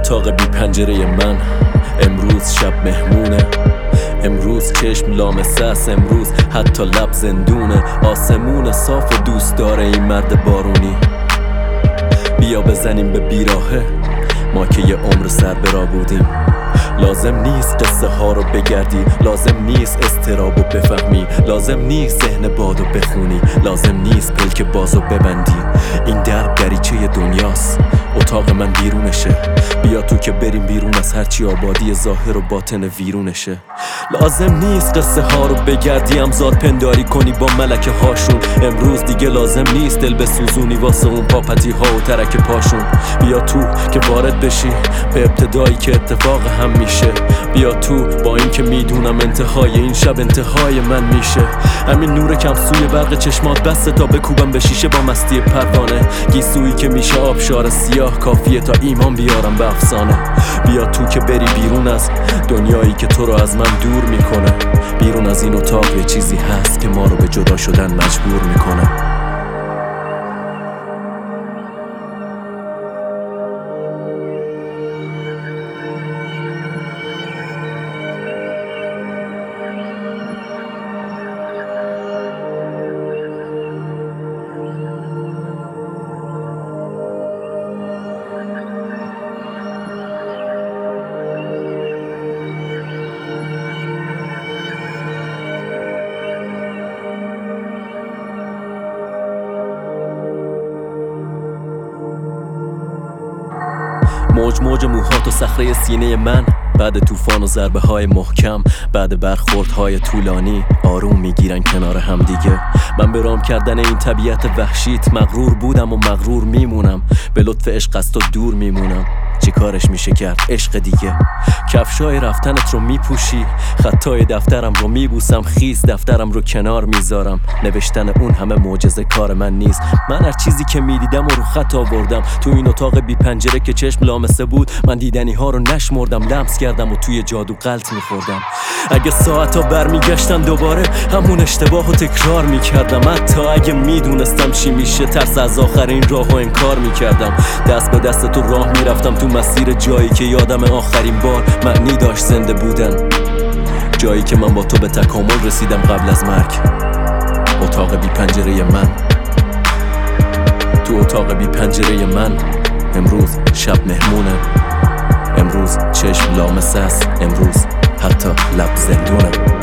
اتاق بی پنجره من امروز شب مهمونه، امروز چشم لامسه است، امروز حتی لب زندونه. آسمون صاف و دوست داره این مرد بارونی. بیا بزنیم به بیراهه، ما که یه عمر سر برا بودیم. لازم نیست قصه ها رو بگردی، لازم نیست استرابو بفهمی، لازم نیست ذهن بادو بخونی، لازم نیست پلک بازو ببندی. این دریچه دنیاست، اتاق من بیرونشه. بیا تو که بریم بیرون از هرچی آبادی ظاهر و باطن ویرونشه. لازم نیست قصه ها رو بگردی، امزاد پنداری کنی با ملکه هاشون. امروز دیگه لازم نیست دل بسوزونی واسه اون پاپتی ها و ترک پاشون. بیا تو که وارد بشی به ابتدایی که اتفاق هم میشه. بیا تو با این که میدونم انتهای این شب انتهای من میشه. همین نور کم سوی برق چشمات بسته تا بکوبم به شیشه با مستی پروانه. گیسویی که میشه آبشار سیاه کافیه تا ایمان بیارم به افسانه. بیا تو که بری بیرون از دنیایی که تو رو از من دور میکنه. بیرون از این اتاق یه چیزی هست که ما رو به جدا شدن مجبور میکنه. موج موهات و صخره سینه من، بعد طوفان و ضربه های محکم، بعد برخوردهای طولانی آروم میگیرن کنار هم دیگه. من به رام کردن این طبیعت وحشیت مغرور بودم و مغرور میمونم. به لطف عشق از تو دور میمونم. چی کارش میشه کرد عشق دیگه؟ کفشای رفتنت رو میپوشی، خطای دفترم رو میبوسم، خیس دفترم رو کنار میذارم. نوشتن اون همه معجزه کار من نیست. من هر چیزی که میدیدم و رو خط آوردم. تو این اتاق بی پنجره که چشم لامسه بود، من دیدنی ها رو نشمردم، لمس کردم و توی جادو غلط میخوردم. اگه ساعتا برمیگشتن دوباره همون اشتباه رو تکرار میکردم. حتی اگه میدونستم چی میشه، ترس از آخرین راهو انکار میکردم. دست به دست تو راه میرفتم تو مسیر جایی که یادم آخرین بار معنی داشت زنده بودن. جایی که من با تو به تکامل رسیدم قبل از مرگ. اتاق بی پنجره من، تو اتاق بی پنجره من امروز شب مهمونه. امروز چشم لامسه است، امروز حتی لب زندونه.